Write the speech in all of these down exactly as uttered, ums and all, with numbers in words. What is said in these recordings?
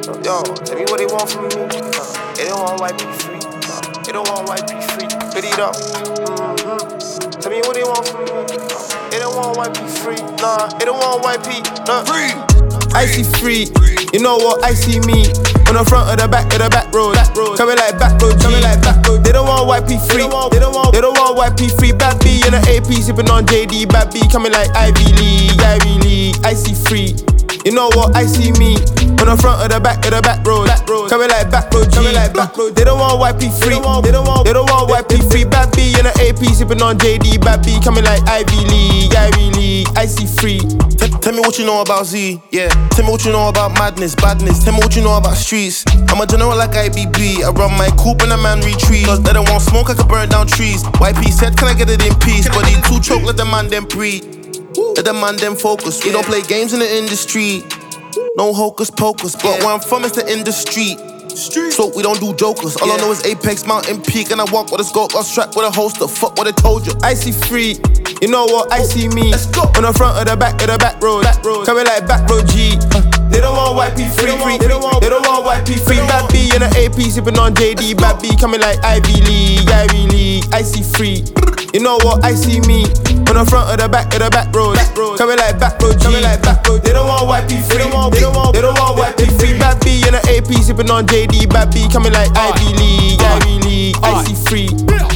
Yo, tell me what they want from me. Uh, they don't want white people free. Uh, they don't want white people free. Put it up. Mm-hmm. Tell me what they want from me. Uh, they don't want white people free. Nah, they don't want white people. Nah. Free. Icy free. You know what? I see me on the front of the back of the back road. Coming like back road. Coming like back road. They don't want white people free. They don't want. They don't want white people free. Bad B in the A P sipping on J D. Bad B coming like Ivy League. Ivy League. Icy free. You know what? I see me on the front of the back of the back road. Coming like back road. Coming like back road. They don't want white people free. They don't want. They don't want white people free. Bad B in the A P sipping on J D. Bad B coming like Ivy League. Ivy League. Icy free. T- tell me what you know about Z. Yeah. Tell me what you know about madness, badness. Tell me what you know about streets. I'm a general like I B B. I run my coupe and a man retreat. Cause they don't want smoke, I can burn down trees. Y P said, can I get it in peace? But he too choke, let the man them breathe. Let the man them focus. We don't play games in the industry. No hocus pocus. But where I'm from is the industry. So we don't do jokers. All I know is Apex, Mountain Peak, and I walk with a scope, got strapped with a holster. Fuck what I told you. Icy free. You know what? I see me on the front of the back of the back road. Coming like back road G. Uh, they don't want white people free. They don't want. They don't want white people free. Bad B in the A P sipping on J D. Bad B coming like Ivy League. Ivy League. Icy free. You know what? I see me on the front of the back of the back road. Coming like back road G. They don't want white people free. They don't want. They don't want white people free. Bad B in the A P sipping on J D. Bad B coming like Ivy League. Ivy League. Icy free.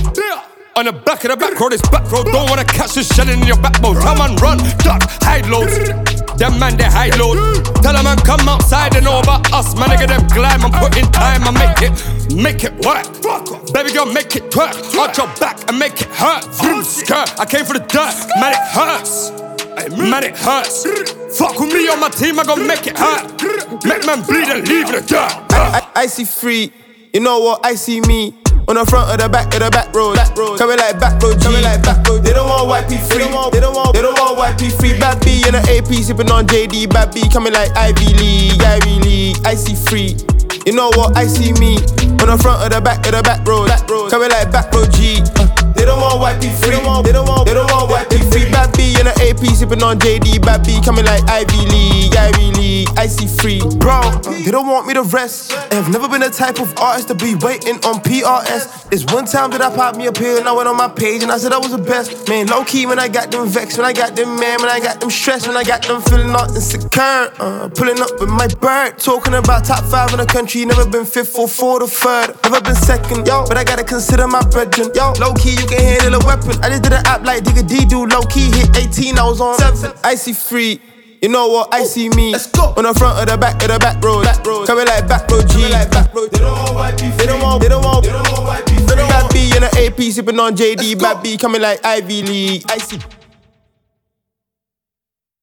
On the back of the back road, it's back road. Don't wanna catch this shell in your back mode. Come and run, duck, hide loads. Them man, they hide load. Tell them man, come outside and know about us. Man, nigga, them glide. I'm putting time, I make it, make it work. Baby girl, make it twerk. Arch your back and make it hurt. Vroom, skirt, I came for the dirt. Man, it hurts. Man, it hurts. Fuck with me on my team, I gon' make it hurt. Make man bleed and leave the dirt. I, I, Icy free. You know what? I see me on the front of the back of the back road. Coming like back road, coming like back road. They don't want white people free. They don't want. They don't want white people free. Bad B in the A P sipping on J D. Bad B coming like Ivy League. Ivy League. Icy free. You know what? I see me on the front of the back of the back road. Coming like back road G. Uh, they don't want white people free. They don't want. They don't want white people free. Bad B in the A P sipping on J D. Bad B coming like Ivy League. Ivy League. Icy free. Bro, they don't want me to rest. I've never been the type of artist to be waiting on P R S. There's one time that I popped me a pill and I went on my page and I said I was the best. Man, low key when I got them vexed, when I got them mad, when I got them stressed, when I got them feeling all insecure. Uh, pulling up with my bird, talking about top five in the country. Never been fifth or fourth or third, never been second, yo. But I gotta consider my brethren, yo. Low key, you can handle a weapon. I just did an app like Digga D do. Low key hit eighteen, I was on seven. Icy free. You know what? I see me on the front of the back of the back road. Coming like back road G. They don't want white people. They don't want. They don't want. They don't want white people. Bad B in the A P sipping on J D. Bad B coming like Ivy League. I see.